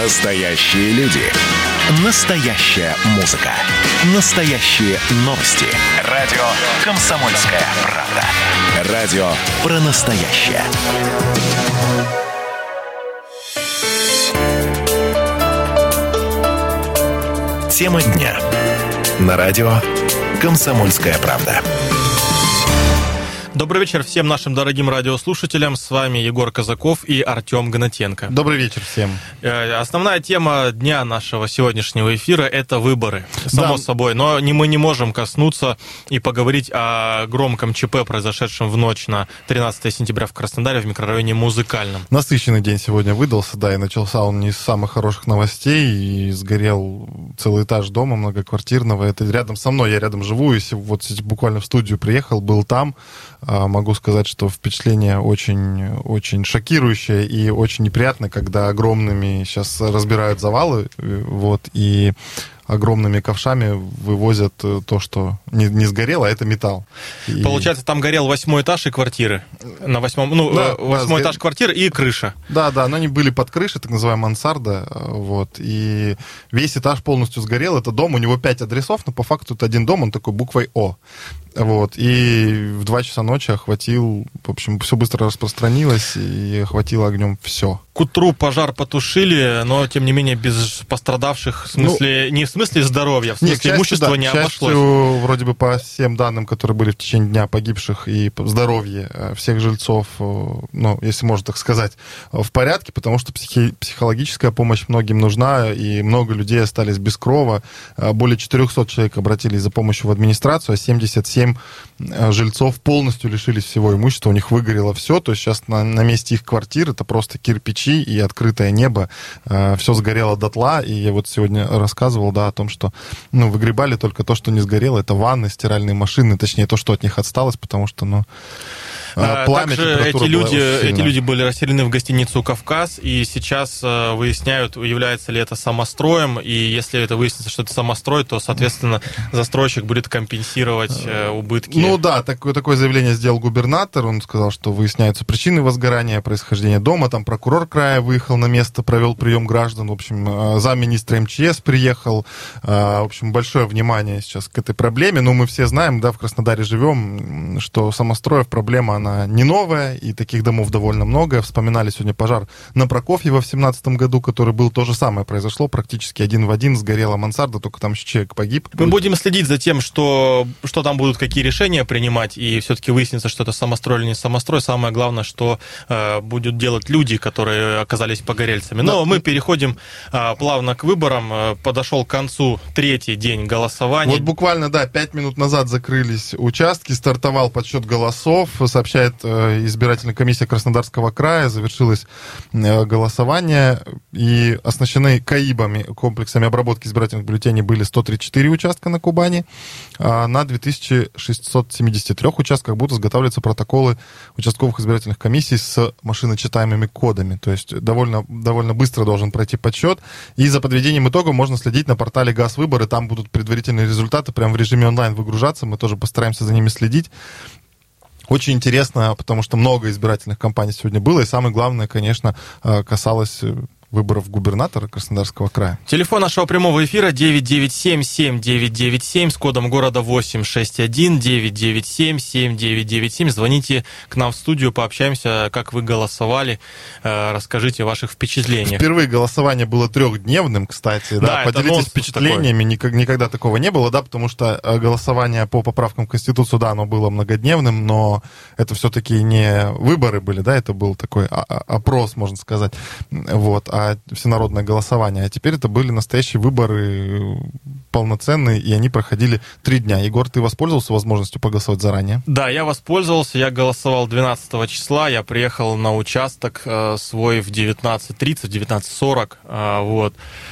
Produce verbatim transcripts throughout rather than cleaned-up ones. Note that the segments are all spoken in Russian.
Настоящие люди. Настоящая музыка. Настоящие новости. Радио «Комсомольская правда». Радио про настоящее. Тема дня. На радио «Комсомольская правда». Добрый вечер всем нашим дорогим радиослушателям. С вами Егор Казаков и Артем Гнатенко. Добрый вечер всем. Основная тема дня нашего сегодняшнего эфира – это выборы, само да. собой. Но не, мы не можем коснуться и поговорить о громком ЧП, произошедшем в ночь на тринадцатое сентября в Краснодаре в микрорайоне Музыкальном. Насыщенный день сегодня выдался, да, и начался он не из самых хороших новостей, и сгорел целый этаж дома многоквартирного. Это рядом со мной, я рядом живу, и вот буквально в студию приехал, был там. Могу сказать, что впечатление очень, очень шокирующее и очень неприятно, когда огромными сейчас разбирают завалы, вот, и огромными ковшами вывозят то, что не, не сгорело, а это металл. И... Получается, там горел восьмой этаж и квартиры. На восьмом, ну, да, восьмой да, этаж квартиры и крыша. Да, да, но они были под крышей, так называемая мансарда, вот, и весь этаж полностью сгорел. Это дом, у него пять адресов, но по факту это один дом, он такой буквой О. Вот, и в два часа ночи охватил, в общем, все быстро распространилось и охватило огнем все. К утру пожар потушили, но, тем не менее, без пострадавших, в смысле, ну, не в смысле здоровья, в смысле имущества да, не обошлось. К счастью, вроде бы по всем данным, которые были в течение дня погибших, и здоровье всех жильцов, ну, если можно так сказать, в порядке, потому что психи- психологическая помощь многим нужна, и много людей остались без крова. Более четыреста человек обратились за помощью в администрацию, а семьдесят семь жильцов полностью лишились всего имущества, у них выгорело все, то есть сейчас на, на месте их квартир это просто кирпичи и открытое небо, э, все сгорело дотла, и я вот сегодня рассказывал, да, о том, что, ну, выгребали только то, что не сгорело, это ванны, стиральные машины, точнее, то, что от них отсталось, потому что, ну, пламя, также эти люди, эти люди были расселены в гостиницу «Кавказ», и сейчас э, выясняют, является ли это самостроем, и если это выяснится, что это самострой, то, соответственно, застройщик будет компенсировать э, убытки. Ну да, такое, такое заявление сделал губернатор, он сказал, что выясняются причины возгорания, происхождения дома, там прокурор края выехал на место, провел прием граждан, в общем, замминистра МЧС приехал, в общем, большое внимание сейчас к этой проблеме, но мы все знаем, да, в Краснодаре живем, что самостроев проблема, она не новая, и таких домов довольно много. Вспоминали сегодня пожар на Прокофьево в семнадцатом году, который был, то же самое произошло, практически один в один, сгорела мансарда, только там еще человек погиб. Мы будем следить за тем, что, что там будут, какие решения принимать, и все-таки выяснится, что это самострой или не самострой. Самое главное, что э, будут делать люди, которые оказались погорельцами. Но да. мы переходим э, плавно к выборам. Подошел к концу третий день голосования. Вот буквально, да, пять минут назад закрылись участки, стартовал подсчет голосов, сообщает избирательная комиссия Краснодарского края, завершилось голосование, и оснащены КАИБами, комплексами обработки избирательных бюллетеней, были сто тридцать четыре участка на Кубани, а на две тысячи шестьсот семьдесят три участках будут изготавливаться протоколы участковых избирательных комиссий с машиночитаемыми кодами, то есть довольно, довольно быстро должен пройти подсчет, и за подведением итогов можно следить на портале ГАЗ-выборы, там будут предварительные результаты, прямо в режиме онлайн выгружаться, мы тоже постараемся за ними следить. Очень интересно, потому что много избирательных кампаний сегодня было, и самое главное, конечно, касалось выборов губернатора Краснодарского края. Телефон нашего прямого эфира девять девять семь семь девять девять семь с кодом города восемь шесть один девять девять семь семь девять девять семь. Звоните к нам в студию, пообщаемся, как вы голосовали, расскажите о ваших впечатлениях. Впервые голосование было трехдневным, кстати, да, да поделитесь впечатлениями, никогда, никогда такого не было, да, потому что голосование по поправкам в Конституцию, да, оно было многодневным, но это все-таки не выборы были, да, это был такой опрос, можно сказать, вот, а всенародное голосование. А теперь это были настоящие выборы полноценные, и они проходили три дня. Егор, ты воспользовался возможностью поголосовать заранее? Да, я воспользовался. Я голосовал двенадцатого числа. Я приехал на участок э, свой в девятнадцать тридцать, девятнадцать сорок. Э, вот.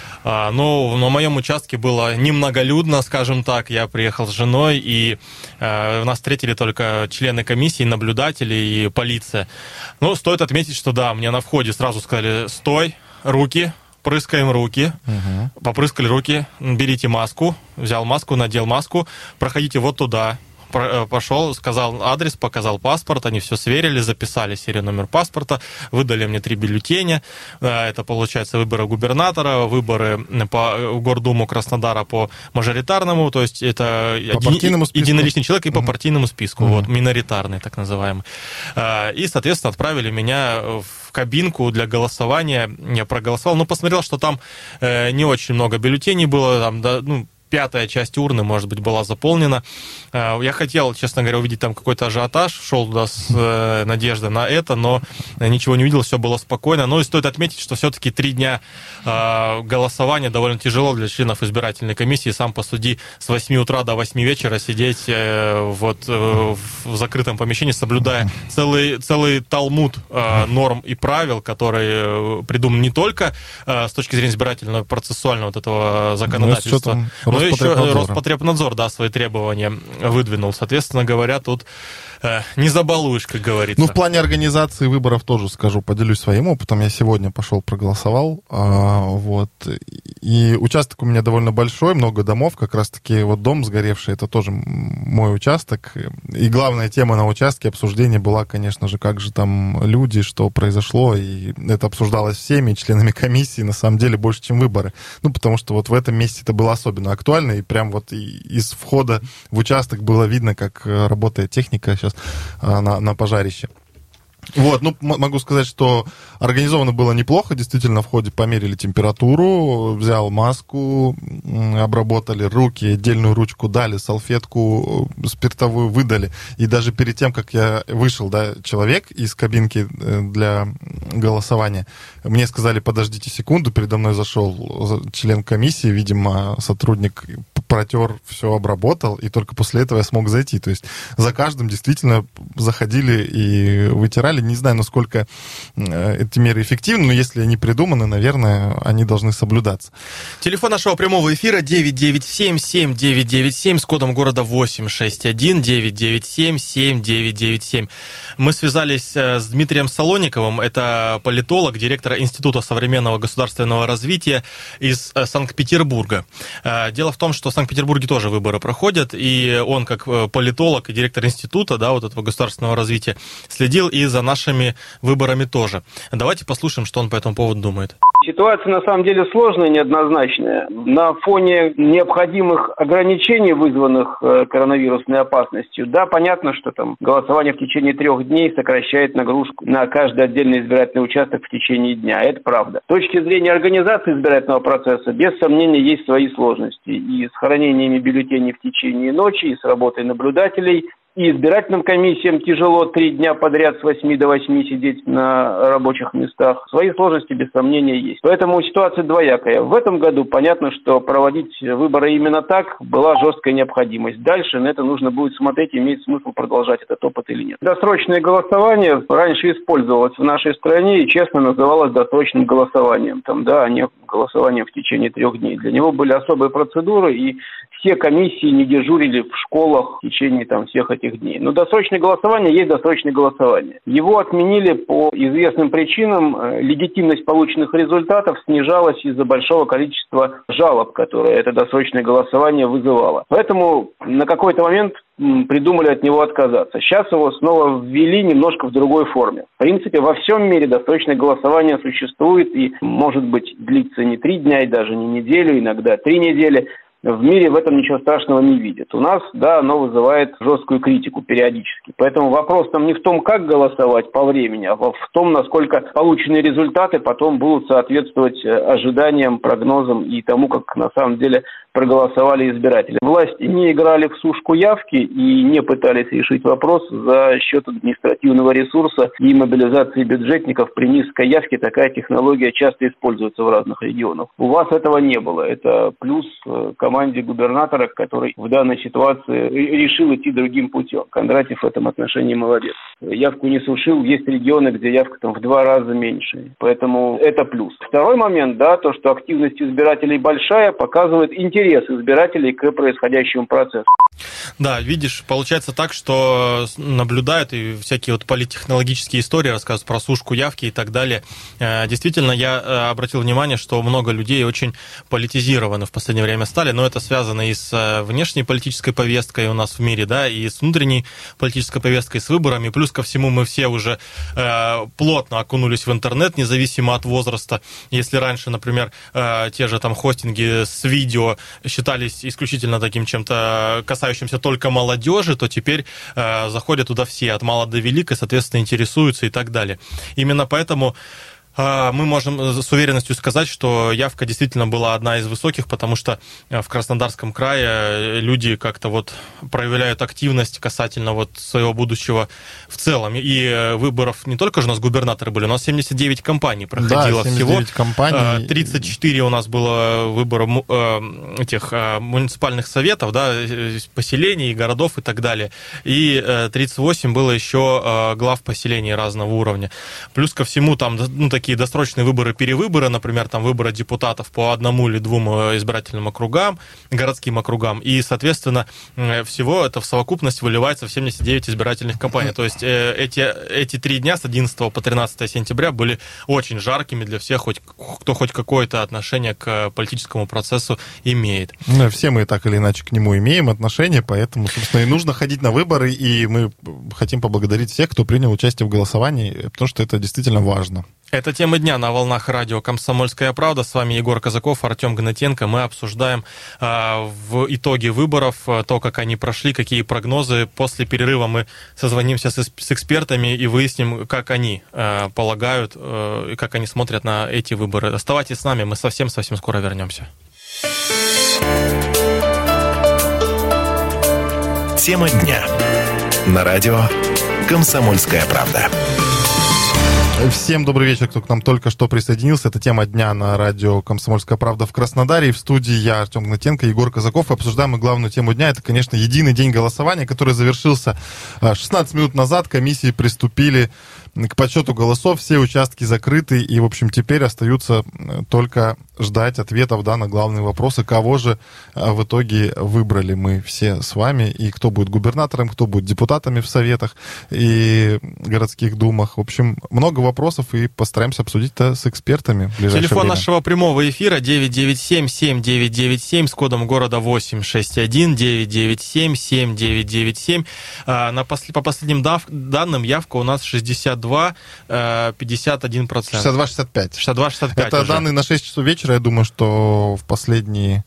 Но на моем участке было немноголюдно, скажем так. Я приехал с женой, и э, нас встретили только члены комиссии, наблюдатели и полиция. Но стоит отметить, что да, мне на входе сразу сказали: стой, руки, прыскаем руки. Угу. Попрыскали руки, берите маску. Взял маску, надел маску, проходите вот туда. пошел, сказал адрес, показал паспорт, они все сверили, записали серию номер паспорта, выдали мне три бюллетеня. Это, получается, выборы губернатора, выборы по Гордуму Краснодара по мажоритарному, то есть это един, единоличный человек и по партийному списку, uh-huh. вот, миноритарный, так называемый. И, соответственно, отправили меня в кабинку для голосования. Я проголосовал, но посмотрел, что там не очень много бюллетеней было, там, да, ну, пятая часть урны, может быть, была заполнена. Я хотел, честно говоря, увидеть там какой-то ажиотаж, шел туда с э, надеждой на это, но ничего не увидел, все было спокойно. Но и стоит отметить, что все-таки три дня э, голосования довольно тяжело для членов избирательной комиссии. Сам посуди, с восьми утра до восьми вечера сидеть э, вот, э, в закрытом помещении, соблюдая целый, целый талмуд э, норм и правил, которые придуманы не только э, с точки зрения избирательного процессуального вот этого законодательства, но еще Роспотребнадзор, да, свои требования выдвинул. Соответственно говоря, тут э, не забалуешь, как говорится. Ну, в плане организации выборов тоже скажу, поделюсь своим опытом. Я сегодня пошел проголосовал, а, вот, и участок у меня довольно большой, много домов, как раз-таки вот дом сгоревший, это тоже мой участок. И главная тема на участке обсуждения была, конечно же, как же там люди, что произошло, и это обсуждалось всеми членами комиссии, на самом деле, больше, чем выборы. Ну, потому что вот в этом месте это было особенно актуально, и прям вот из входа в участок было видно, как работает техника сейчас на, на пожарище. Вот, ну, могу сказать, что организовано было неплохо, действительно, в ходе померили температуру, взял маску, обработали руки, отдельную ручку дали, салфетку спиртовую выдали, и даже перед тем, как я вышел, да, человек из кабинки для голосования, мне сказали, подождите секунду, передо мной зашел член комиссии, видимо, сотрудник протер, все обработал, и только после этого я смог зайти, то есть за каждым действительно заходили и вытирали. Не знаю, насколько эти меры эффективны, но если они придуманы, наверное, они должны соблюдаться. Телефон нашего прямого эфира девять девять семь семь девять девять семь с кодом города восемь шесть один девять девять семь семь девять девять семь. Мы связались с Дмитрием Солониковым, это политолог, директор Института современного государственного развития из Санкт-Петербурга. Дело в том, что в Санкт-Петербурге тоже выборы проходят, и он, как политолог и директор института, да, вот этого государственного развития, следил и за нашими выборами тоже. Давайте послушаем, что он по этому поводу думает. Ситуация на самом деле сложная, неоднозначная. На фоне необходимых ограничений, вызванных коронавирусной опасностью, да, понятно, что там голосование в течение трех дней сокращает нагрузку на каждый отдельный избирательный участок в течение дня. Это правда. С точки зрения организации избирательного процесса, без сомнения, есть свои сложности. И с хранениями бюллетеней в течение ночи, и с работой наблюдателей. И избирательным комиссиям тяжело три дня подряд с восьми до восьми сидеть на рабочих местах. Свои сложности, без сомнения, есть. Поэтому ситуация двоякая. В этом году понятно, что проводить выборы именно так была жесткая необходимость. Дальше на это нужно будет смотреть, имеет смысл продолжать этот опыт или нет. Досрочное голосование раньше использовалось в нашей стране и честно называлось досрочным голосованием. Там, да, а не голосованием в течение трех дней. Для него были особые процедуры, и все комиссии не дежурили в школах в течение там всех этих дней. Но досрочное голосование есть досрочное голосование. Его отменили по известным причинам. Легитимность полученных результатов снижалась из-за большого количества жалоб, которые это досрочное голосование вызывало. Поэтому на какой-то момент придумали от него отказаться. Сейчас его снова ввели немножко в другой форме. В принципе, во всем мире досрочное голосование существует и, может быть, длится не три дня и даже не неделю, иногда три недели. В мире в этом ничего страшного не видят. У нас, да, оно вызывает жесткую критику периодически. Поэтому вопрос там не в том, как голосовать по времени, а в том, насколько полученные результаты потом будут соответствовать ожиданиям, прогнозам и тому, как на самом деле проголосовали избиратели. Власти не играли в сушку явки и не пытались решить вопрос за счет административного ресурса и мобилизации бюджетников. При низкой явке такая технология часто используется в разных регионах. У вас этого не было. Это плюс команде губернатора, который в данной ситуации решил идти другим путем. Кондратьев в этом отношении молодец. Явку не сушил. Есть регионы, где явка там в два раза меньше. Поэтому это плюс. Второй момент, да, то, что активность избирателей большая, показывает интерес избирателей к происходящему процессу. Да, видишь, получается так, что наблюдают и всякие вот политтехнологические истории рассказывают про сушку явки и так далее. Действительно, я обратил внимание, что много людей очень политизированы в последнее время стали, но это связано и с внешней политической повесткой у нас в мире, да, и с внутренней политической повесткой, с выборами. Плюс ко всему мы все уже э, плотно окунулись в интернет, независимо от возраста. Если раньше, например, э, те же там хостинги с видео считались исключительно таким чем-то касающимся только молодежи, то теперь э, заходят туда все, от мала до велика, соответственно, интересуются и так далее. Именно поэтому мы можем с уверенностью сказать, что явка действительно была одна из высоких, потому что в Краснодарском крае люди как-то вот проявляют активность касательно вот своего будущего в целом. И выборов не только же у нас губернаторы были, у нас семьдесят девять компаний проходило, да, всего. Компаний. тридцать четыре у нас было выборов этих муниципальных советов, да, поселений, городов и так далее. И тридцать восемь было еще глав поселений разного уровня. Плюс ко всему там, ну, такие такие досрочные выборы, перевыборы, например, там выборы депутатов по одному или двум избирательным округам, городским округам, и, соответственно, всего это в совокупность выливается в семьдесят девять избирательных кампаний. То есть эти, эти три дня с одиннадцатого по тринадцатое сентября были очень жаркими для всех, хоть, кто хоть какое-то отношение к политическому процессу имеет. Ну, все мы так или иначе к нему имеем отношение, поэтому, собственно, и нужно ходить на выборы, и мы хотим поблагодарить всех, кто принял участие в голосовании, потому что это действительно важно. Это тема дня на волнах радио «Комсомольская правда». С вами Егор Казаков, Артем Гнатенко. Мы обсуждаем э, в итоге выборов, то, как они прошли, какие прогнозы. После перерыва мы созвонимся с, с экспертами и выясним, как они э, полагают, э, как они смотрят на эти выборы. Оставайтесь с нами, мы совсем-совсем скоро вернемся. Тема дня на радио «Комсомольская правда». Всем добрый вечер, кто к нам только что присоединился. Это тема дня на радио «Комсомольская правда» в Краснодаре. И в студии я, Артем Гнатенко, Егор Казаков. Обсуждаем мы главную тему дня. Это, конечно, единый день голосования, который завершился шестнадцать минут назад. Комиссии приступили к подсчету голосов. Все участки закрыты. И, в общем, теперь остаются только ждать ответов, да, на главные вопросы. Кого же в итоге выбрали мы все с вами. И кто будет губернатором, кто будет депутатами в советах и городских думах. В общем, много вопросов, и постараемся обсудить это с экспертами в ближайшее Телефон время. нашего прямого эфира девять девять семь семь девять девять семь с кодом города восемь шесть один девять девять семь семь девять девять семь. На пос... По последним дав... данным явка у нас шестьдесят два пятьдесят один процент. шестьдесят два шестьдесят пять. шестьдесят два шестьдесят пять Это уже. Данные на шесть часов вечера. Я думаю, что в последние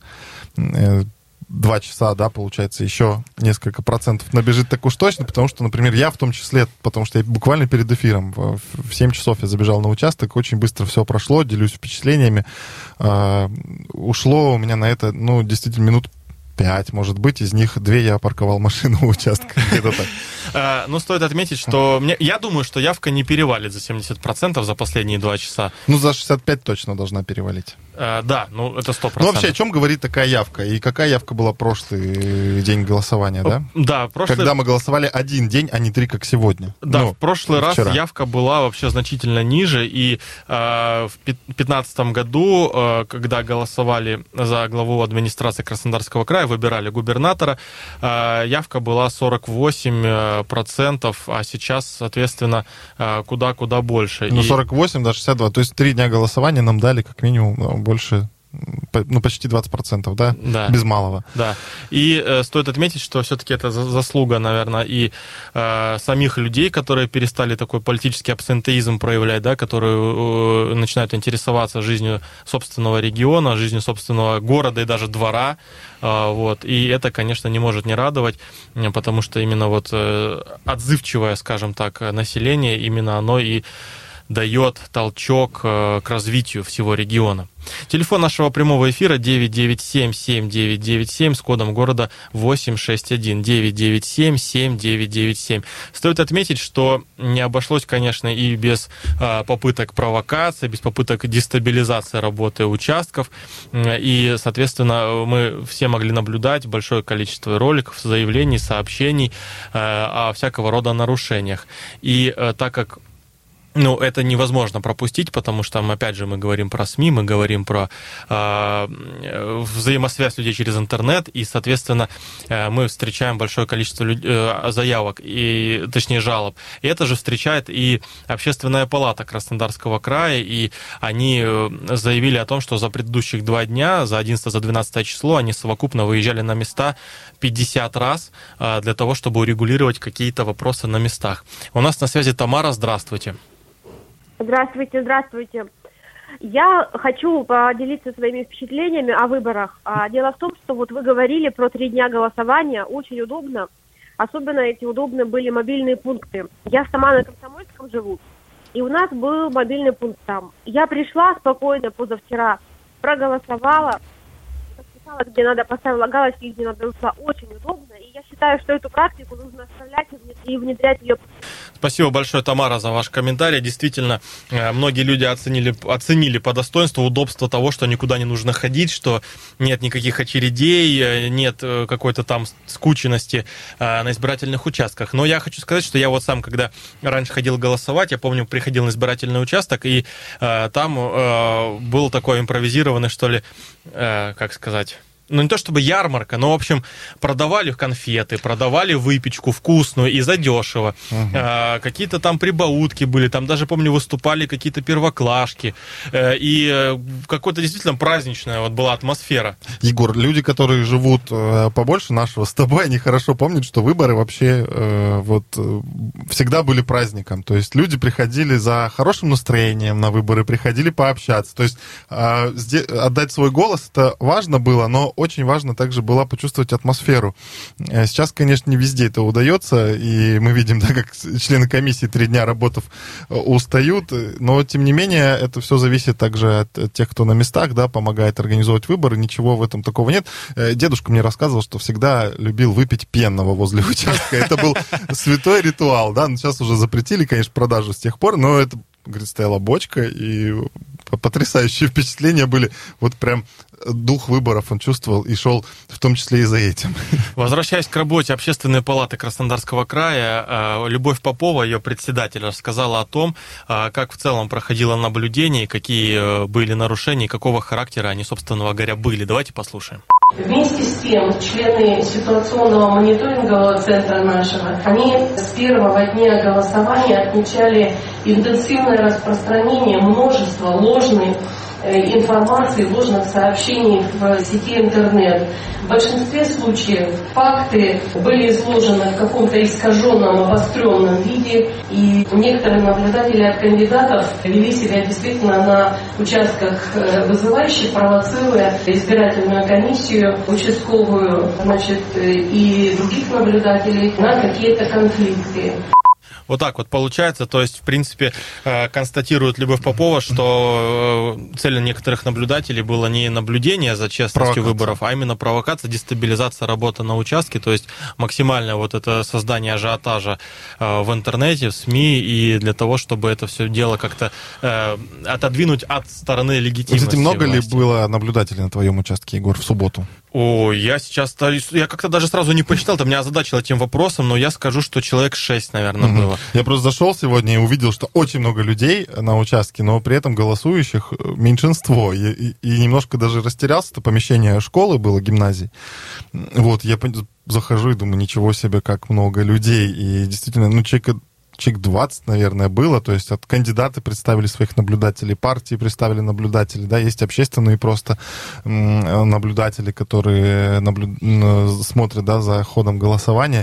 два часа, да, получается, еще несколько процентов набежит так уж точно, потому что, например, я в том числе, потому что я буквально перед эфиром в семь часов я забежал на участок, очень быстро все прошло, делюсь впечатлениями. Uh, ушло у меня на это, ну, действительно, минут пять, может быть, из них две я парковал машину у участка. Где-то так. Uh, ну, стоит отметить, что мне, я думаю, что явка не перевалит за семьдесят процентов за последние два часа. Ну, за шестьдесят пять точно должна перевалить. Uh, да, ну, это сто процентов. Ну, вообще, о чем говорит такая явка? И какая явка была прошлый день голосования, да? Да, прошлый... Когда мы голосовали один день, а не три, как сегодня. Да, ну, в прошлый раз вчера. явка была вообще значительно ниже, и э, в две тысячи пятнадцатом году, э, когда голосовали за главу администрации Краснодарского края, выбирали губернатора, э, явка была сорок восемь процентов, а сейчас, соответственно, э, куда-куда больше. Ну, и... сорок восемь, да, шестьдесят два. То есть три дня голосования нам дали как минимум больше, ну, почти двадцать процентов, да? Да. Без малого. Да. И э, стоит отметить, что все-таки это заслуга, наверное, и э, самих людей, которые перестали такой политический абсентеизм проявлять, да, которые э, начинают интересоваться жизнью собственного региона, жизнью собственного города и даже двора. Э, вот. И это, конечно, не может не радовать, потому что именно вот э, отзывчивое, скажем так, население, именно оно и дает толчок к развитию всего региона. Телефон нашего прямого эфира девять девять семь семь девять девять семь с кодом города восемь шесть один девять девять семь семь девять девять семь. Стоит отметить, что не обошлось, конечно, и без а, попыток провокации, без попыток дестабилизации работы участков. И, соответственно, мы все могли наблюдать большое количество роликов, заявлений, сообщений а, о всякого рода нарушениях. И а, так как Ну, это невозможно пропустить, потому что, опять же, мы говорим про СМИ, мы говорим про э, взаимосвязь людей через интернет, и, соответственно, э, мы встречаем большое количество люд... э, заявок, и, точнее, жалоб. И это же встречает и Общественная палата Краснодарского края, и они заявили о том, что за предыдущих два дня, за одиннадцатое, за двенадцатое число, они совокупно выезжали на места пятьдесят раз э, для того, чтобы урегулировать какие-то вопросы на местах. У нас на связи Тамара, здравствуйте. Здравствуйте, здравствуйте. Я хочу поделиться своими впечатлениями о выборах. Дело в том, что вот вы говорили про три дня голосования, очень удобно. Особенно эти удобны были мобильные пункты. Я сама на Комсомольском живу, и у нас был мобильный пункт там. Я пришла спокойно позавчера, проголосовала, подписала, где надо, поставила галочки, где надо, ушла. Очень удобно, и я считаю, что эту практику нужно оставлять и внедрять ее. Спасибо большое, Тамара, за ваш комментарий. Действительно, многие люди оценили, оценили по достоинству удобство того, что никуда не нужно ходить, что нет никаких очередей, нет какой-то там скученности на избирательных участках. Но я хочу сказать, что я вот сам, когда раньше ходил голосовать, я помню, приходил на избирательный участок, и там был такой импровизированный, что ли, как сказать... Ну, не то чтобы ярмарка, но, в общем, продавали конфеты, продавали выпечку вкусную и задешево. Uh-huh. А, какие-то там прибаутки были, там даже, помню, выступали какие-то первоклашки. А, и какая-то действительно праздничная вот была атмосфера. Егор, люди, которые живут э, побольше нашего с тобой, они хорошо помнят, что выборы вообще э, вот, э, всегда были праздником. То есть люди приходили за хорошим настроением на выборы, приходили пообщаться. То есть э, отдать свой голос, это важно было, но очень важно также было почувствовать атмосферу. Сейчас, конечно, не везде это удается, и мы видим, да, как члены комиссии три дня работав устают, но, тем не менее, это все зависит также от тех, кто на местах, да, помогает организовывать выборы, ничего в этом такого нет. Дедушка мне рассказывал, что всегда любил выпить пенного возле участка, это был святой ритуал, да, сейчас уже запретили, конечно, продажу с тех пор, но это, говорит, стояла бочка, и потрясающие впечатления были, вот прям дух выборов он чувствовал и шел в том числе и за этим. Возвращаясь к работе Общественной палаты Краснодарского края, Любовь Попова, ее председатель, рассказала о том, как в целом проходило наблюдение, какие были нарушения, какого характера они, собственно говоря, были. Давайте послушаем. Вместе с тем, члены ситуационного мониторингового центра нашего, они с первого дня голосования отмечали интенсивное распространение множества ложной информации, ложных сообщений в сети интернет. В большинстве случаев факты были изложены в каком-то искаженном, обостренном виде, и некоторые наблюдатели от кандидатов вели себя действительно на участках вызывающе, провоцируя избирательную комиссию, участковую, значит, и других наблюдателей на какие-то конфликты. Вот так вот получается, то есть, в принципе, констатирует Любовь Попова, что целью некоторых наблюдателей было не наблюдение за честностью выборов, а именно провокация, дестабилизация работы на участке, то есть максимальное вот это создание ажиотажа в интернете, в СМИ, и для того, чтобы это все дело как-то отодвинуть от стороны легитимности. Кстати, много власти. ли было наблюдателей на твоем участке, Егор, в субботу? О, я сейчас, я как-то даже сразу не посчитал, ты меня озадачил этим вопросом, но я скажу, что человек шесть, наверное, угу. было. Я просто зашел сегодня и увидел, что очень много людей на участке, но при этом голосующих меньшинство. И, и, и немножко даже растерялся, это помещение школы было, гимназии. Вот, я захожу и думаю, ничего себе, как много людей. И действительно, ну, человека... Человек двадцать, наверное, было, то есть от кандидаты представили своих наблюдателей, партии представили наблюдателей, да, есть общественные просто наблюдатели, которые наблю... смотрят, да, за ходом голосования.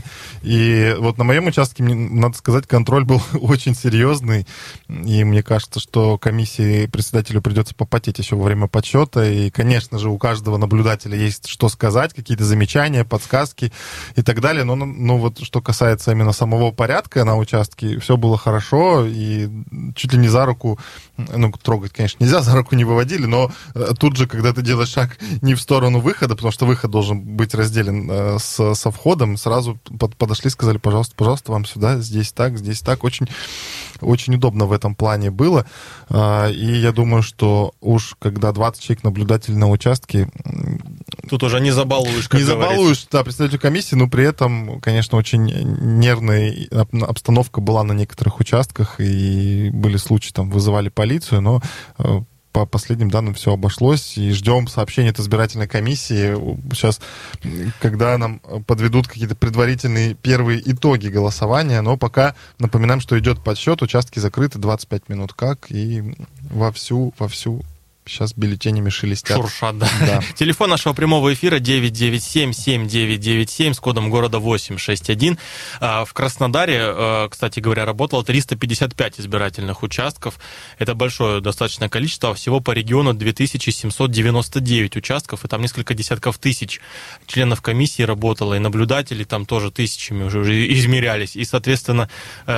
И вот на моем участке, надо сказать, контроль был очень серьезный, и мне кажется, что комиссии председателю придется попотеть еще во время подсчета, и, конечно же, у каждого наблюдателя есть что сказать, какие-то замечания, подсказки и так далее, но, но вот что касается именно самого порядка на участке, все было хорошо, и чуть ли не за руку, ну, трогать, конечно, нельзя, за руку не выводили, но тут же, когда ты делаешь шаг не в сторону выхода, потому что выход должен быть разделен с, со входом, сразу под, подошли, сказали, пожалуйста, пожалуйста, вам сюда, здесь так, здесь так. Очень, очень удобно в этом плане было. И я думаю, что уж когда двадцать человек наблюдателей на участке, Тут уже не забалуешь, как Не говорится. забалуешь, да, представителю комиссии, но при этом, конечно, очень нервная обстановка была на некоторых участках, и были случаи, там, вызывали полицию, но по последним данным все обошлось, и ждем сообщения от избирательной комиссии. Сейчас, когда нам подведут какие-то предварительные первые итоги голосования, но пока напоминаем, что идет подсчет, участки закрыты двадцать пять минут как, и вовсю, вовсю сейчас бюллетенями шелестят. Шуршат, да. Да. Телефон нашего прямого эфира девять девять семь семь девять девять семь с кодом города восемь шесть один. В Краснодаре, кстати говоря, работало триста пятьдесят пять избирательных участков. Это большое достаточное количество. Всего по региону две тысячи семьсот девяносто девять участков, и там несколько десятков тысяч членов комиссии работало, и наблюдателей там тоже тысячами уже измерялись. И, соответственно,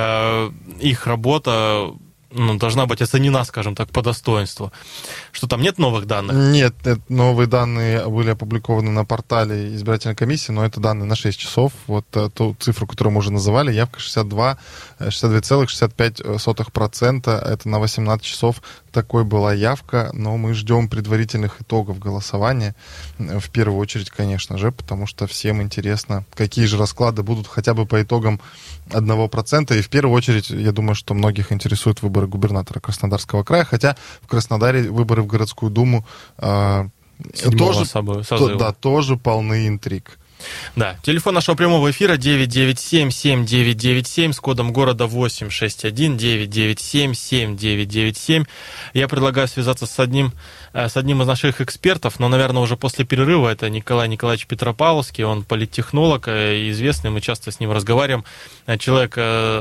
их работа ну, должна быть оценена, скажем так, по достоинству. Что там, нет новых данных? Нет, новые данные были опубликованы на портале избирательной комиссии, но это данные на шесть часов. Вот ту цифру, которую мы уже называли, явка шестьдесят два целых шестьдесят пять сотых процента, это на восемнадцать часов такой была явка, но мы ждем предварительных итогов голосования, в первую очередь, конечно же, потому что всем интересно, какие же расклады будут хотя бы по итогам одного процента, и в первую очередь, я думаю, что многих интересуют выборы губернатора Краснодарского края, хотя в Краснодаре выборы в городскую думу э, тоже, то, да, тоже полны интриг. Да, телефон нашего прямого эфира девять девять семь семь девять девять семь с кодом города восемь шесть один, девять девять семь семь девять девять семь. Я предлагаю связаться с одним, с одним из наших экспертов, но, наверное, уже после перерыва. Это Николай Николаевич Петропавловский, он политтехнолог, известный, мы часто с ним разговариваем. Человек,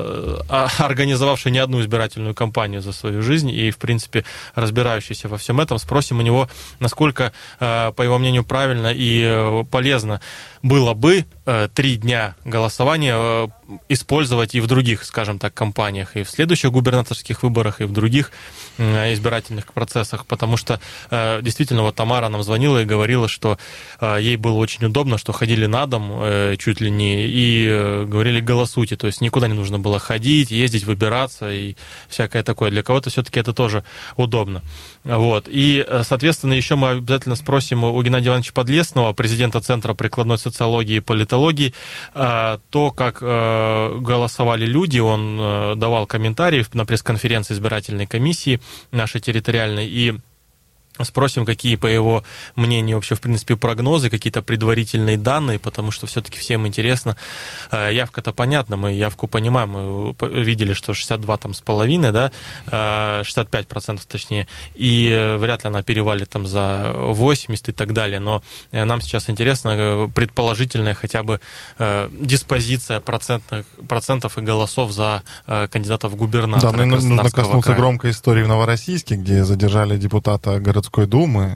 организовавший не одну избирательную кампанию за свою жизнь и, в принципе, разбирающийся во всем этом. Спросим у него, насколько, по его мнению, правильно и полезно было бы э, три дня голосования э, использовать и в других, скажем так, кампаниях, и в следующих губернаторских выборах, и в других э, избирательных процессах, потому что э, действительно вот Тамара нам звонила и говорила, что э, ей было очень удобно, что ходили на дом э, чуть ли не, и э, говорили голосуйте, то есть никуда не нужно было ходить, ездить, выбираться и всякое такое. Для кого-то все-таки это тоже удобно. Вот. И, соответственно, еще мы обязательно спросим у Геннадия Ивановича Подлесного, президента Центра прикладной социологии и политологии, то, как голосовали люди. Он давал комментарии на пресс-конференции избирательной комиссии нашей территориальной, и спросим, какие, по его мнению, вообще, в принципе, прогнозы, какие-то предварительные данные, потому что все-таки всем интересно. Явка-то понятна, мы явку понимаем, мы видели, что шестьдесят два там с половиной, да, шестьдесят пять процентов точнее, и вряд ли она перевалит там за восемьдесят и так далее, но нам сейчас интересно предположительная хотя бы диспозиция процентных, процентов и голосов за кандидатов в губернатора. Да, нужно коснуться края. Громкой истории в Новороссийске, где задержали депутата городского Думы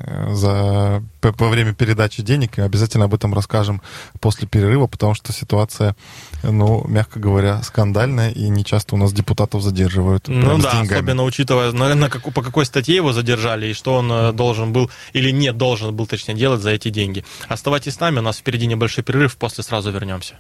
за, по, по время передачи денег, и обязательно об этом расскажем после перерыва, потому что ситуация, ну, мягко говоря, скандальная, и не часто у нас депутатов задерживают. Ну да, деньгами. Особенно учитывая, наверное, как, по какой статье его задержали, и что он должен был, или не должен был, точнее, делать за эти деньги. Оставайтесь с нами, у нас впереди небольшой перерыв, после сразу вернемся.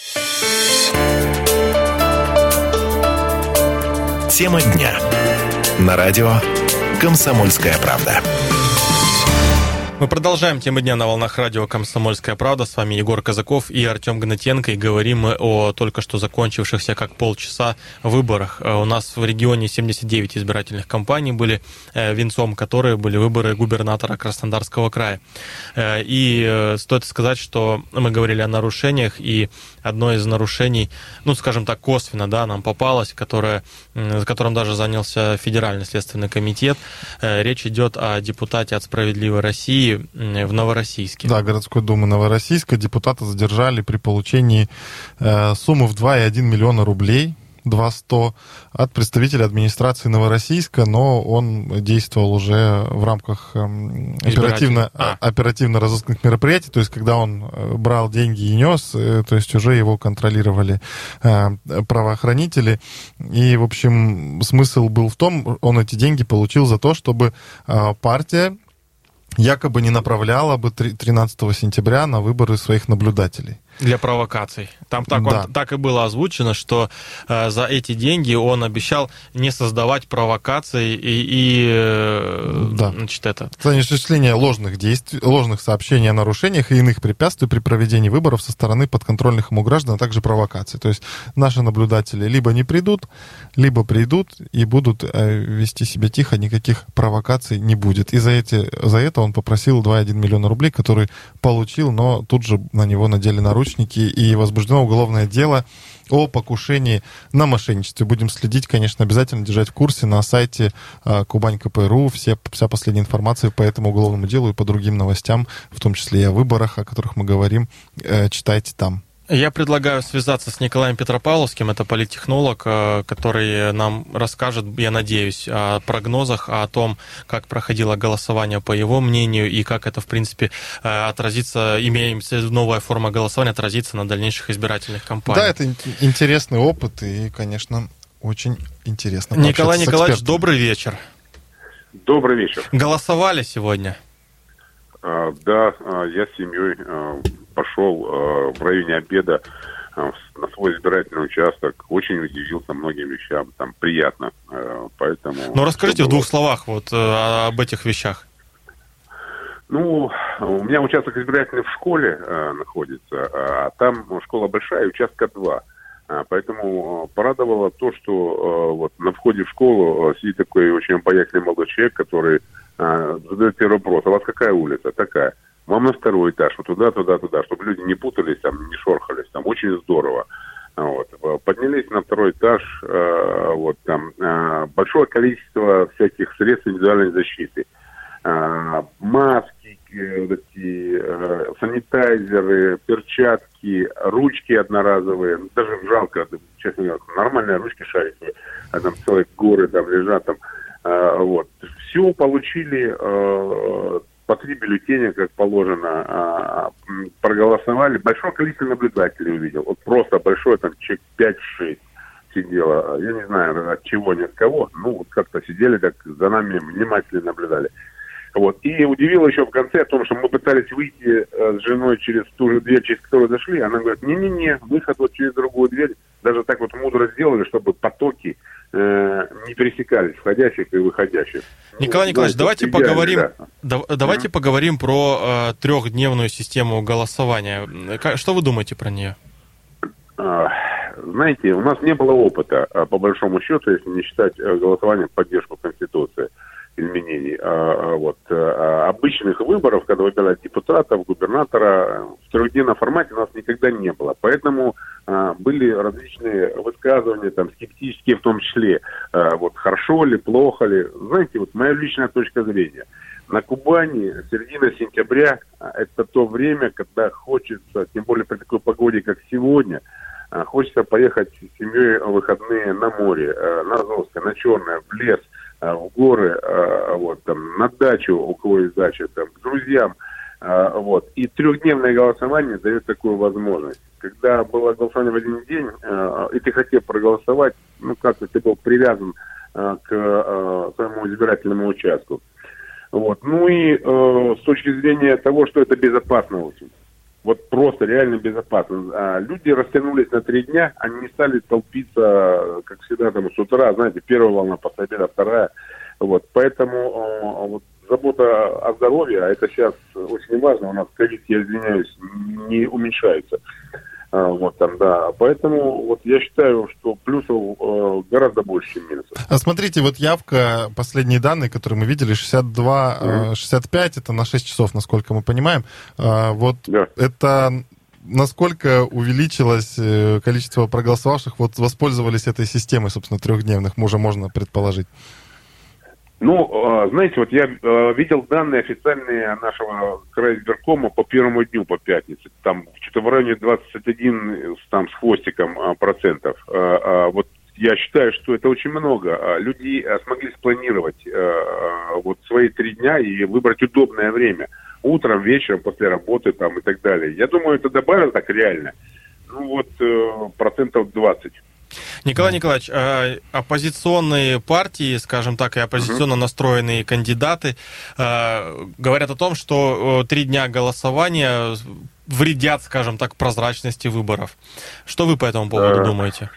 Тема дня. На радио «Комсомольская правда». Мы продолжаем тему дня на волнах радио «Комсомольская правда». С вами Егор Казаков и Артем Гнатенко. И говорим мы о только что закончившихся как полчаса выборах. У нас в регионе семьдесят девять избирательных кампаний были, венцом которые были выборы губернатора Краснодарского края. И стоит сказать, что мы говорили о нарушениях, и одно из нарушений, ну, скажем так, косвенно, да, нам попалось, которое, которым даже занялся Федеральный следственный комитет. Речь идет о депутате от «Справедливой России» в Новороссийске. Да, городской думы Новороссийска. Депутата задержали при получении э, суммы в два и один миллиона рублей, два сто, от представителя администрации Новороссийска, но он действовал уже в рамках э, оперативно, а. оперативно-розыскных мероприятий, то есть когда он брал деньги и нес, э, то есть уже его контролировали э, правоохранители. И, в общем, смысл был в том, он эти деньги получил за то, чтобы э, партия якобы не направляла бы тринадцатого сентября на выборы своих наблюдателей. Для провокаций. Там так, Да. он, так и было озвучено, что э, за эти деньги он обещал не создавать провокаций и, и э, Да. значит, это... За осуществление ложных действий, ложных сообщений о нарушениях и иных препятствий при проведении выборов со стороны подконтрольных ему граждан, а также провокаций. То есть наши наблюдатели либо не придут, либо придут и будут э, вести себя тихо, никаких провокаций не будет. И за, эти, за это он попросил два целых одна десятая миллиона рублей, который получил, но тут же на него надели наручники, и возбуждено уголовное дело о покушении на мошенничестве. Будем следить, конечно, обязательно держать в курсе на сайте э, Кубань ка пэ ру. Все, вся последняя информация по этому уголовному делу и по другим новостям, в том числе и о выборах, о которых мы говорим, э, читайте там. Я предлагаю связаться с Николаем Петропавловским, это политтехнолог, который нам расскажет, я надеюсь, о прогнозах, о том, как проходило голосование по его мнению и как это, в принципе, отразится, имеется новая форма голосования, отразится на дальнейших избирательных кампаниях. Да, это интересный опыт и, конечно, очень интересно. Николай Николаевич, добрый вечер. Добрый вечер. Голосовали сегодня? А, да, я с семьей пошел в районе обеда на свой избирательный участок. Очень удивился многим вещам. Там приятно. Поэтому... Ну, расскажите в двух словах вот об этих вещах. Ну, у меня участок избирательный в школе э, находится, а там школа большая, участка два. А, поэтому порадовало то, что э, вот на входе в школу сидит такой очень обаятельный молодой человек, который э, задает первый вопрос: а у вас какая улица? Такая. Вам на второй этаж, вот туда, туда, туда, чтобы люди не путались, там, не шорхались, там, очень здорово. Вот. Поднялись на второй этаж, э, вот там э, большое количество всяких средств индивидуальной защиты. Э, маски, э, эти, э, санитайзеры, перчатки, ручки одноразовые. Даже жалко, честно говоря, нормальные ручки шариковые, а там целые горы там лежат. Там, э, вот. Все получили... Э, по три бюллетеня, как положено, проголосовали. Большое количество наблюдателей увидел. Вот просто большое, там, человек пять-шесть сидело. Я не знаю, от чего, ни от кого. Ну, вот как-то сидели, так за нами внимательно наблюдали. Вот. И удивило еще в конце о том, что мы пытались выйти с женой через ту же дверь, через которую зашли. Она говорит: не-не-не, выход вот через другую дверь. Даже так вот мудро сделали, чтобы потоки э, не пересекались, входящих и выходящих. Николай ну, Николаевич, давайте идеально, поговорим, да. да, давайте mm-hmm. поговорим про э, трехдневную систему голосования. Что вы думаете про нее? А, знаете, у нас не было опыта, по большому счету, если не считать голосование в поддержку Конституции, изменений. А, вот, а, обычных выборов, когда выбирают депутатов, губернатора, в трехдневном формате у нас никогда не было. Поэтому а, были различные высказывания, там, скептические в том числе. А, вот, хорошо ли, плохо ли. Знаете, вот моя личная точка зрения. На Кубани середина сентября – это то время, когда хочется, тем более при такой погоде, как сегодня, хочется поехать с семьей в выходные на море, на Азовское, на Черное, в лес, в горы, вот, там, на дачу, у кого есть дача, там, к друзьям. Вот. И трехдневное голосование дает такую возможность. Когда было голосование в один день, и ты хотел проголосовать, ну, как-то ты был привязан к своему избирательному участку. Вот. Ну и э, с точки зрения того, что это безопасно очень. Вот просто реально безопасно. А люди растянулись на три дня, они не стали толпиться, как всегда, там, с утра, знаете, первая волна, после обеда, вторая. Вот. Поэтому э, вот, забота о здоровье, а это сейчас очень важно, у нас ковид, я извиняюсь, не уменьшается. Вот там, да. Поэтому вот я считаю, что плюсов э, гораздо больше, чем минусов. А смотрите, вот явка, последние данные, которые мы видели, шестьдесят два шестьдесят пять, это на шесть часов, насколько мы понимаем. А, вот да. Это насколько увеличилось количество проголосовавших, вот воспользовались этой системой, собственно, трехдневных, уже можно предположить? Ну, знаете, вот я видел данные официальные нашего краизбиркома по первому дню, по пятнице. Там что-то в районе двадцать один там, с хвостиком процентов. Вот я считаю, что это очень много. Люди смогли спланировать вот свои три дня и выбрать удобное время. Утром, вечером, после работы там, и так далее. Я думаю, это добавило так реально. Ну вот процентов двадцать. Николай Николаевич, оппозиционные партии, скажем так, и оппозиционно настроенные кандидаты говорят о том, что три дня голосования вредят, скажем так, прозрачности выборов. Что вы по этому поводу думаете?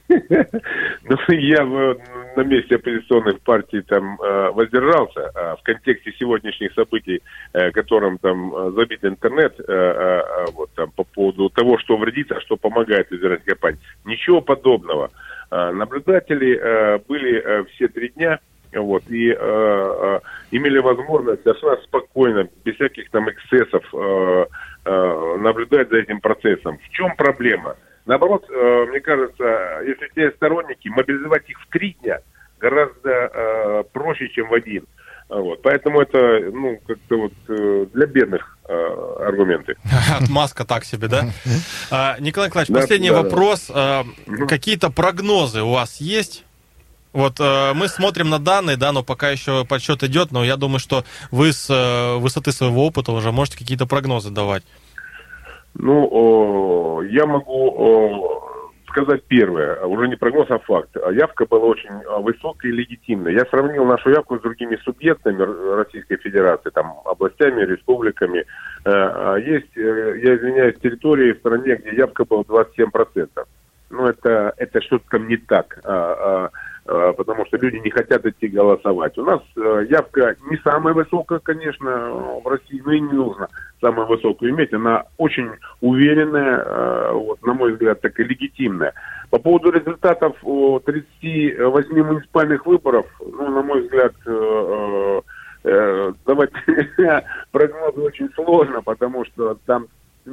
Ну, я на месте оппозиционных партий там воздержался. В контексте сегодняшних событий, которым там забит интернет, вот там по поводу того, что вредит, а что помогает в избирательной кампании. Ничего подобного. Наблюдатели были все три дня. Вот, и э, э, имели возможность достаточно спокойно, без всяких там эксцессов, э, э, наблюдать за этим процессом. В чем проблема? Наоборот, э, мне кажется, если у тебя есть сторонники, мобилизовать их в три дня гораздо э, проще, чем в один. Вот, поэтому это, ну, как-то вот э, для бедных э, аргументы. Отмазка так себе, да? Николай Николаевич, последний вопрос. Какие-то прогнозы у вас есть? Вот э, мы смотрим на данные, да, но пока еще подсчет идет, но я думаю, что вы с э, высоты своего опыта уже можете какие-то прогнозы давать. Ну, о, я могу о, сказать первое, уже не прогноз, а факт. Явка была очень высокая и легитимная. Я сравнил нашу явку с другими субъектами Российской Федерации, там, областями, республиками. Есть, я извиняюсь, территории в стране, где явка была двадцать семь процентов. Ну, это, это что-то там не так. Потому что люди не хотят идти голосовать. У нас э, явка не самая высокая, конечно, в России, но и не нужно самую высокую иметь. Она очень уверенная, э, вот, на мой взгляд, так и легитимная. По поводу результатов тридцати восьми муниципальных выборов, ну, на мой взгляд, э, э, давать прогнозы очень сложно, потому что там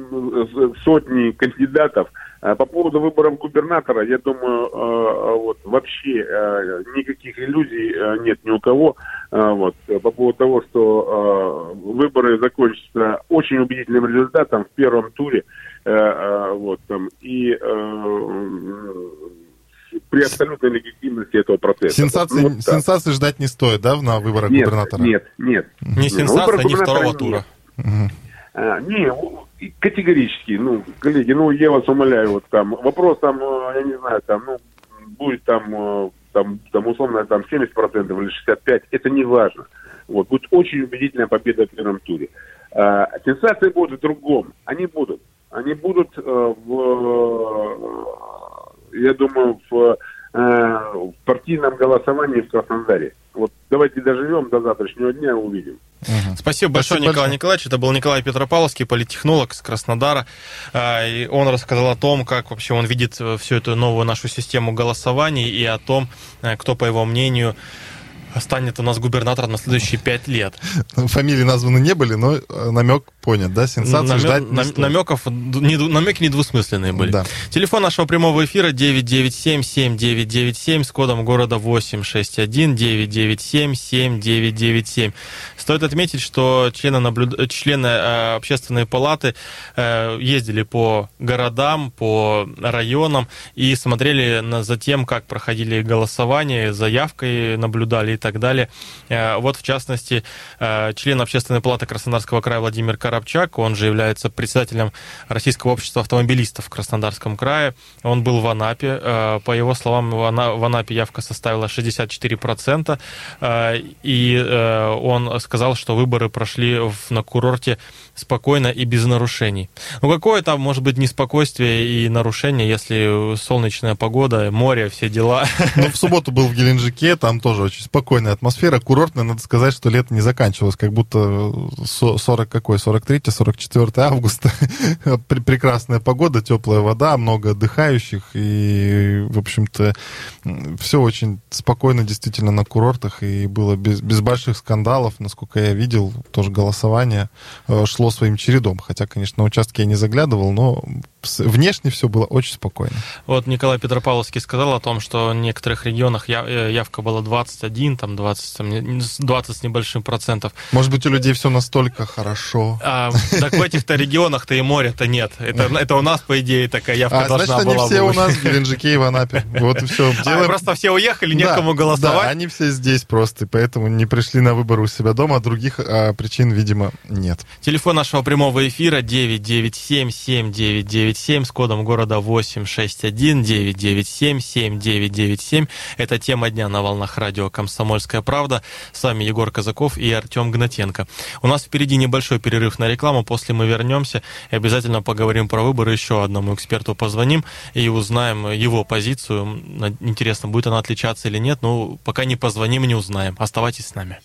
сотни кандидатов. По поводу выборов губернатора, я думаю, вот вообще никаких иллюзий нет ни у кого. Вот. По поводу того, что выборы закончатся очень убедительным результатом в первом туре. Вот, там, и при абсолютной легитимности этого процесса. Сенсации, вот, сенсации ждать не стоит, да, на выборах нет, губернатора? Нет, нет. Не сенсация, ни второго тура. Угу. А, не, категорически, ну, коллеги, ну, я вас умоляю, вот там, вопрос там, я не знаю, там, ну, будет там, там, там условно, там, семьдесят процентов или шестьдесят пять процентов, это не важно. Вот, будет очень убедительная победа в первом туре. А, сенсации будут в другом, они будут, они будут э, в, я думаю, в, э, в партийном голосовании в Краснодаре. Вот давайте доживем до завтрашнего дня и увидим. Угу. Спасибо большое, Спасибо Николай Николаевич. Это был Николай Петропавловский, политтехнолог из Краснодара. И он рассказал о том, как вообще он видит всю эту новую нашу систему голосований и о том, кто, по его мнению, станет у нас губернатором на следующие пять лет. Фамилии названы не были, но намек понят, да? Сенсации Намек, ждать не стоит. Намеков, не, намеки недвусмысленные были. Да. Телефон нашего прямого эфира девять девять семь семь девять девять семь с кодом города восемь шесть один девять девять семь семь девять девять семь. Стоит отметить, что члены, наблюд... члены э, общественной палаты э, ездили по городам, по районам и смотрели на, за тем, как проходили голосования, за явкой наблюдали и так далее. Э, вот, в частности, э, член общественной палаты Краснодарского края Владимир Коробчак, он же является председателем Российского общества автомобилистов в Краснодарском крае. Он был в Анапе. Э, по его словам, в, Ана... в Анапе явка составила шестьдесят четыре процента. Э, и э, он сказал, сказал, что выборы прошли в, на курорте спокойно и без нарушений. Ну, какое там может быть неспокойствие и нарушение, если солнечная погода, море, все дела? Ну, в субботу был в Геленджике, там тоже очень спокойная атмосфера, курортная, надо сказать, что лето не заканчивалось, как будто сорок какой, сорок третье сорок четвёртое августа. Прекрасная погода, теплая вода, много отдыхающих, и, в общем-то, все очень спокойно действительно на курортах, и было без, без больших скандалов, насколько я видел, тоже голосование шло своим чередом. Хотя, конечно, на участке я не заглядывал, но внешне все было очень спокойно. Вот Николай Петропавловский сказал о том, что в некоторых регионах явка была двадцать один, там двадцать, двадцать с небольшим процентов. Может быть, у людей все настолько хорошо. А, так в этих-то регионах-то и моря-то нет. Это, это у нас, по идее, такая явка а, должна значит, была быть. Значит, они все у нас в Геленджике и в Анапе. Вот и все. Делаем... А, просто все уехали, некому да, голосовать. Да, они все здесь просто, и поэтому не пришли на выборы у себя дома. а других а, причин, видимо, нет. Телефон нашего прямого эфира девять девять семь семь девять девять семь с кодом города восемь шесть один девять девять семь семь девять девять семь. Это тема дня на волнах радио «Комсомольская правда». С вами Егор Казаков и Артем Гнатенко. У нас впереди небольшой перерыв на рекламу. После мы вернемся и обязательно поговорим про выборы. Еще одному эксперту позвоним и узнаем его позицию. Интересно, будет она отличаться или нет. Ну, пока не позвоним, не узнаем. Оставайтесь с нами.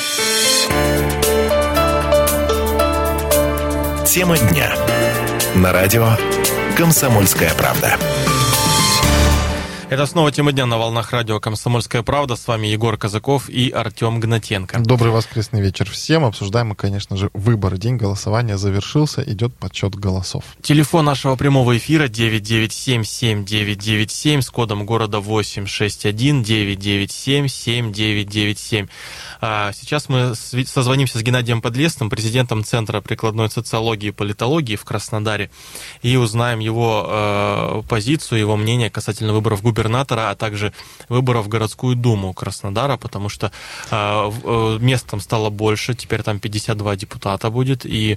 Тема дня. На радио «Комсомольская правда». Это снова тема дня на волнах радио «Комсомольская правда». С вами Егор Казаков и Артем Гнатенко. Добрый воскресный вечер всем. Обсуждаем мы, конечно же, выборы. День голосования завершился, идет подсчет голосов. Телефон нашего прямого эфира девять девять семь семь девять девять семь с кодом города восемь шесть один девять девять семь семь девять девять семь. Сейчас мы созвонимся с Геннадием Подлесным, президентом Центра прикладной социологии и политологии в Краснодаре, и узнаем его э, позицию, его мнение касательно выборов губернатора, а также выборов в городскую думу Краснодара, потому что э, мест там стало больше, теперь там пятьдесят два депутата будет, и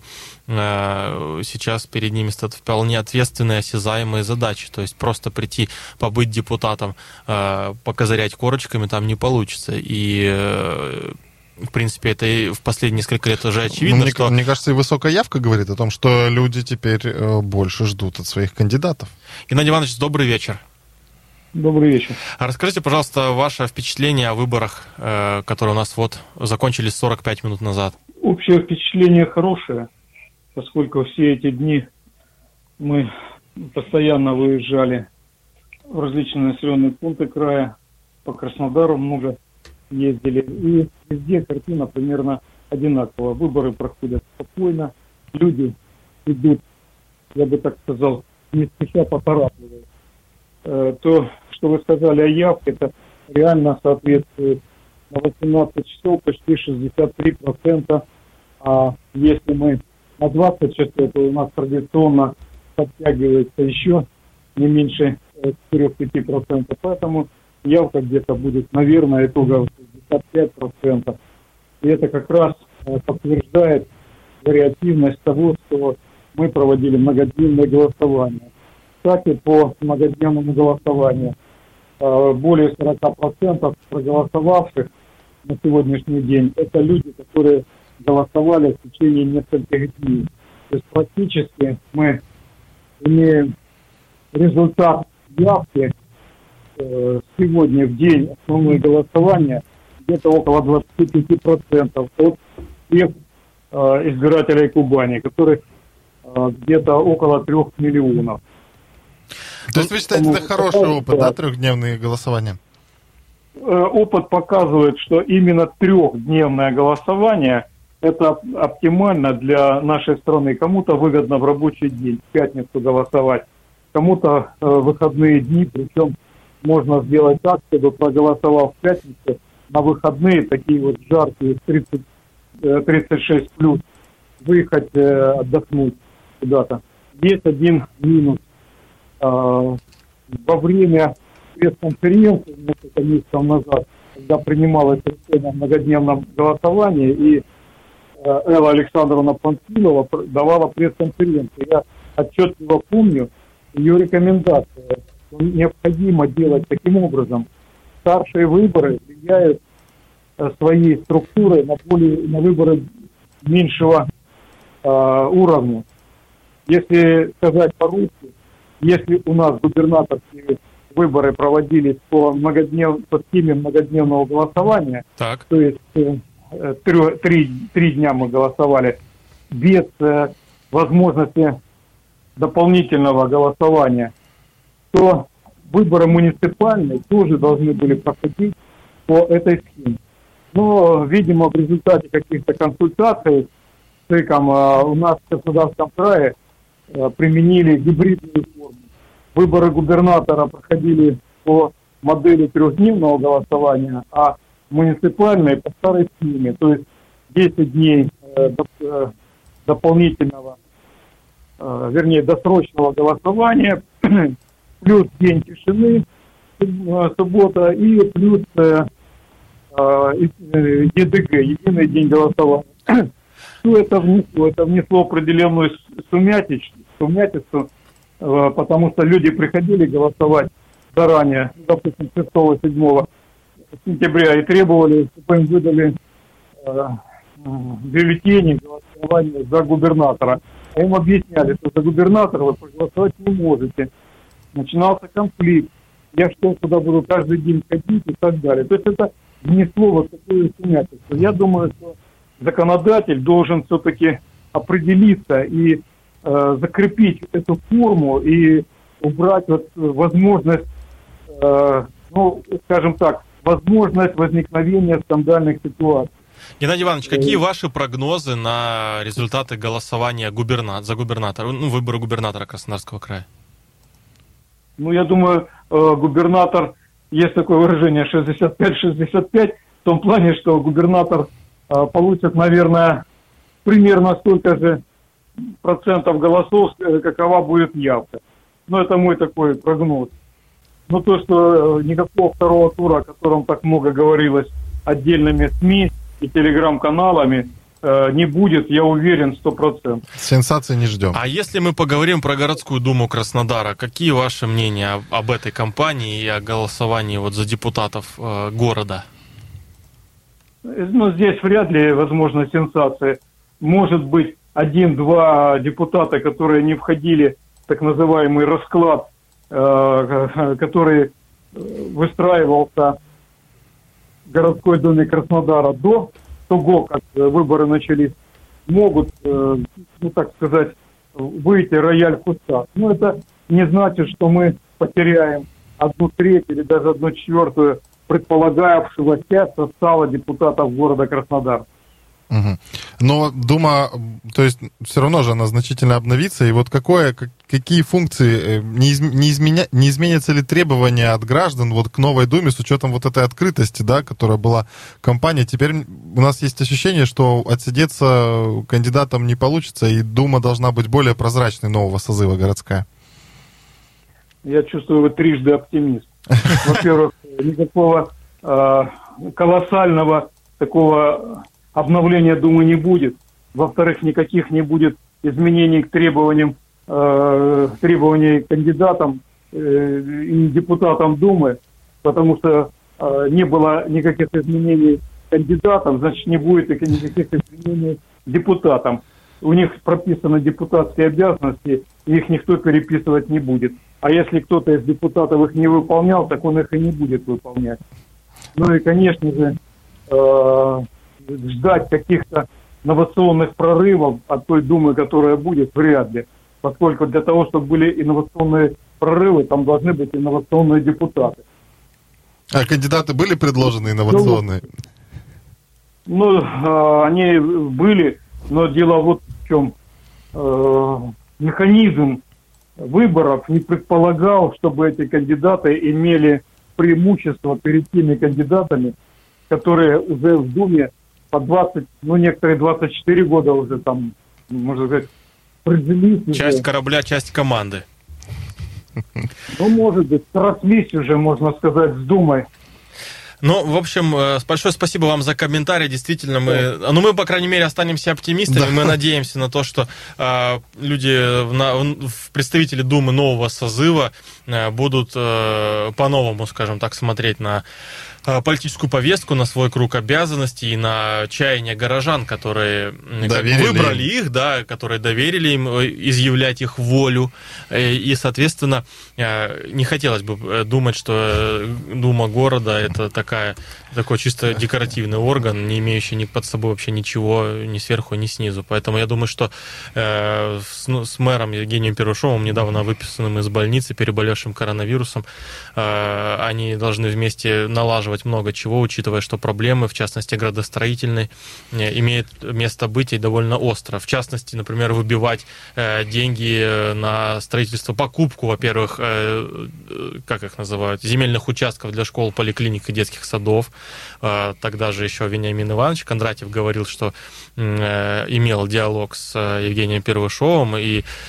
э, сейчас перед ними стоят вполне ответственные, осязаемые задачи, то есть просто прийти, побыть депутатом, э, покозырять корочками там не получится, и э, в принципе, это и в последние несколько лет уже очевидно, мне, что... Мне кажется, и высокая явка говорит о том, что люди теперь э, больше ждут от своих кандидатов. Геннадий Иванович, добрый вечер. Добрый вечер. Расскажите, пожалуйста, ваше впечатление о выборах, э, которые у нас вот закончились сорок пять минут назад. Общее впечатление хорошее, поскольку все эти дни мы постоянно выезжали в различные населенные пункты края, по Краснодару много ездили, и везде картина примерно одинаковая. Выборы проходят спокойно, люди идут, я бы так сказал, не спеша поторапливают. Э, то, что вы сказали о явке, это реально соответствует на восемнадцать часов почти шестьдесят три процента, а если мы на двадцать часов, то у нас традиционно подтягивается еще не меньше четыре-пять процентов, поэтому явка где-то будет, наверное, итогово шестьдесят пять процентов. И это как раз э, подтверждает вариативность того, что мы проводили многодневное голосование. Кстати, по многодневному голосованию э, более сорок процентов проголосовавших на сегодняшний день это люди, которые голосовали в течение нескольких дней. То есть практически мы имеем результат явки сегодня в день основное голосование где-то около двадцать пять процентов от всех э, избирателей Кубани, которых э, где-то около трех миллионов. То есть вы считаете, это хороший опыт, да, трехдневные голосования? Э, опыт показывает, что именно трехдневное голосование это оптимально для нашей страны. Кому-то выгодно в рабочий день, в пятницу голосовать, кому-то э, выходные дни, причем можно сделать так, чтобы проголосовал в пятницу, на выходные, такие вот жаркие, тридцать, тридцать шесть плюс, выехать э, отдохнуть куда-то. Есть один минус. Э, во время пресс-конференции несколько месяцев назад, когда принималось решение о многодневном голосовании, и э, Элла Александровна Панфилова давала пресс-конференцию. Я отчетливо помню ее рекомендации. Необходимо делать таким образом. Старшие выборы влияют э, своей структурой на, более, на выборы меньшего э, уровня. Если сказать по-русски, если у нас губернаторские выборы проводились по, многоднев... по схеме многодневного голосования, так. то есть э, три, три, три дня мы голосовали без э, возможности дополнительного голосования, то выборы муниципальные тоже должны были проходить по этой схеме. Но, видимо, в результате каких-то консультаций с ЦИКом э, у нас в Краснодарском крае э, применили гибридную форму. Выборы губернатора проходили по модели трехдневного голосования, а муниципальные по старой схеме. То есть десять дней э, доп, э, дополнительного, э, вернее, досрочного голосования, плюс день тишины, суббота, и плюс э, ЕДГ, единый день голосования. Что это внесло? Это внесло определенную сумятицу, потому что люди приходили голосовать заранее, допустим, шестого-седьмого сентября, и требовали, чтобы им выдали э, бюллетени голосования за губернатора. А им объясняли, что за губернатора вы проголосовать не можете. Начинался конфликт. Я что, туда буду каждый день ходить и так далее. То есть это внесло вот такую сумятицу. Я думаю, что законодатель должен все-таки определиться и э, закрепить эту форму и убрать вот возможность, э, ну, скажем так, возможность возникновения скандальных ситуаций. Геннадий Иванович, какие ваши прогнозы на результаты голосования губерна... за губернатора, ну, выборы губернатора Краснодарского края? Ну, я думаю, э, губернатор, есть такое выражение шестьдесят пять шестьдесят пять, в том плане, что губернатор э, получит, наверное, примерно столько же процентов голосов, э, какова будет явка. Ну, это мой такой прогноз. Но то, что э, никакого второго тура, о котором так много говорилось отдельными СМИ и телеграм-каналами, э, не будет, я уверен, сто процентов. Сенсации не ждем. А если мы поговорим про городскую думу Краснодара, какие ваши мнения об, об этой кампании и о голосовании вот за депутатов э, города? Ну, здесь вряд ли возможна сенсация. Может быть, один-два депутата, которые не входили в так называемый расклад, э, который выстраивался в городской думе Краснодара до того, как выборы начались, могут, э, ну так сказать, выйти рояль в кустах. Но это не значит, что мы потеряем одну треть или даже одну четвертую предполагавшего часть состава депутатов города Краснодар. Угу. Но Дума, то есть все равно же она значительно обновится, и вот какое, как, какие функции, не, из, не, изменя, не изменятся ли требования от граждан вот к новой Думе с учетом вот этой открытости, да, которая была в кампании? Теперь у нас есть ощущение, что отсидеться кандидатам не получится, и Дума должна быть более прозрачной нового созыва городская. Я чувствую, вы трижды оптимист. Во-первых, никакого э, колоссального такого обновления Думы не будет. Во-вторых, никаких не будет изменений к требованиям, э, требований кандидатам э, и депутатам Думы, потому что э, не было никаких изменений кандидатам, значит, не будет никаких изменений депутатам. У них прописаны депутатские обязанности, и их никто переписывать не будет. А если кто-то из депутатов их не выполнял, так он их и не будет выполнять. Ну и, конечно же, э, ждать каких-то инновационных прорывов от той Думы, которая будет, вряд ли. Поскольку для того, чтобы были инновационные прорывы, там должны быть инновационные депутаты. А кандидаты были предложены инновационные? Ну, э, они были, но дело вот в чем. Э, механизм выборов не предполагал, чтобы эти кандидаты имели преимущество перед теми кандидатами, которые уже в Думе по двадцать, ну некоторые двадцать четыре года уже там, можно сказать, прожились. Часть уже. корабля, часть команды. Ну, может быть, срослись уже, можно сказать, с Думой. Ну, в общем, большое спасибо вам за комментарий. Действительно, мы, ну, мы, по крайней мере, останемся оптимистами. Да. Мы надеемся на то, что э, люди, на, представители Думы нового созыва э, будут э, по-новому, скажем так, смотреть на политическую повестку, на свой круг обязанностей и на чаяния горожан, которые выбрали им. их, да, которые доверили им изъявлять их волю. И, соответственно, не хотелось бы думать, что Дума города — это такая, такой чисто декоративный орган, не имеющий ни под собой вообще ничего, ни сверху, ни снизу. Поэтому я думаю, что э, с, ну, с мэром Евгением Первушовым, недавно выписанным из больницы, переболевшим коронавирусом, э, они должны вместе налаживать много чего, учитывая, что проблемы, в частности, градостроительные, имеют место быть и довольно остро. В частности, например, выбивать э, деньги на строительство, покупку, во-первых, э, как их называют, земельных участков для школ, поликлиник и детских садов. Э, тогда же еще Вениамин Иванович Кондратьев говорил, что э, имел диалог с Евгением Первушовым, и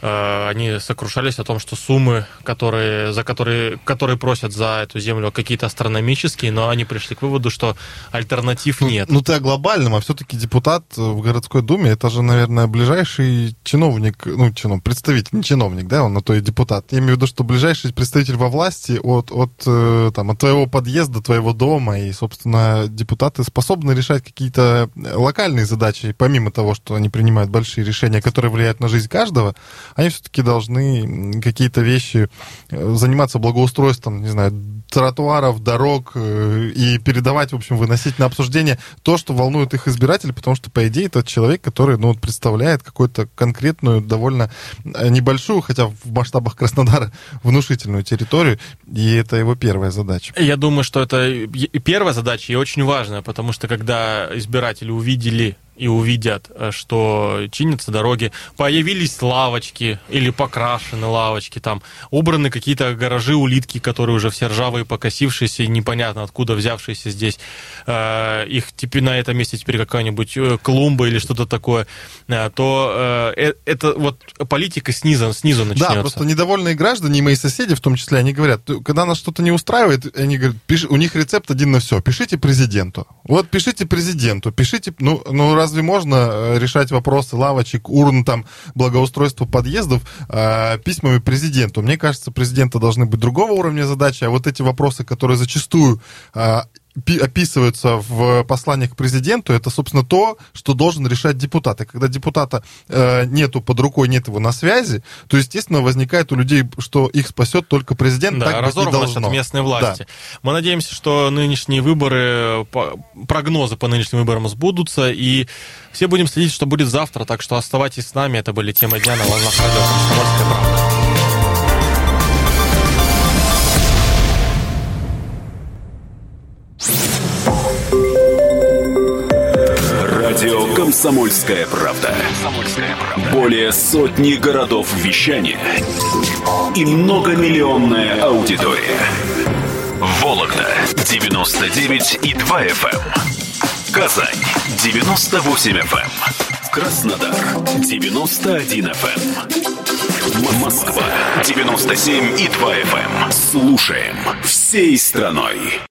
они сокрушались о том, что суммы, которые, за которые, которые просят за эту землю, какие-то астрономические, но они пришли к выводу, что альтернатив нет. Ну, ну ты о глобальном, а все-таки депутат в городской думе, это же, наверное, ближайший чиновник, ну, чинов, представитель, не чиновник, да, он на то и депутат. Я имею в виду, что ближайший представитель во власти от, от, там, от твоего подъезда, твоего дома, и, собственно, депутаты способны решать какие-то локальные задачи, помимо того, что они принимают большие решения, которые влияют на жизнь каждого, они все-таки должны какие-то вещи заниматься благоустройством, не знаю, тротуаров, дорог и передавать, в общем, выносить на обсуждение то, что волнует их избирателей, потому что, по идее, это человек, который, ну, представляет какую-то конкретную, довольно небольшую, хотя в масштабах Краснодара, внушительную территорию, и это его первая задача. Я думаю, что это первая задача и очень важная, потому что когда избиратели увидели и увидят, что чинятся дороги, появились лавочки или покрашены лавочки, там убраны какие-то гаражи, улитки, которые уже все ржавые, покосившиеся, непонятно откуда взявшиеся здесь. Их теперь на этом месте теперь какая-нибудь клумба или что-то такое, то это вот политика снизу, снизу начнется. Да, просто недовольные граждане и мои соседи, в том числе, они говорят, когда нас что-то не устраивает, они говорят, пиш... у них рецепт один на все, пишите президенту. Вот пишите президенту, пишите, ну, ну разве можно решать вопросы лавочек, урн, там, благоустройства подъездов э, письмами президенту? Мне кажется, президента должны быть другого уровня задачи, а вот эти вопросы, которые зачастую э, описываются в посланиях к президенту, это, собственно, то, что должен решать депутат. И когда депутата э, нету под рукой, нет его на связи, то, естественно, возникает у людей, что их спасет только президент. Да, так разорванность от местной власти. Да. Мы надеемся, что нынешние выборы, прогнозы по нынешним выборам сбудутся, и все будем следить, что будет завтра. Так что оставайтесь с нами. Это были темы дня на волнах радио «Комсомольская правда». Радио «Комсомольская правда». Более сотни городов вещания и многомиллионная аудитория. Вологда девяносто девять и два эф эм. Казань девяносто восемь эф эм. Краснодар девяносто один эф эм. Москва девяносто семь и два эф эм. Слушаем всей страной.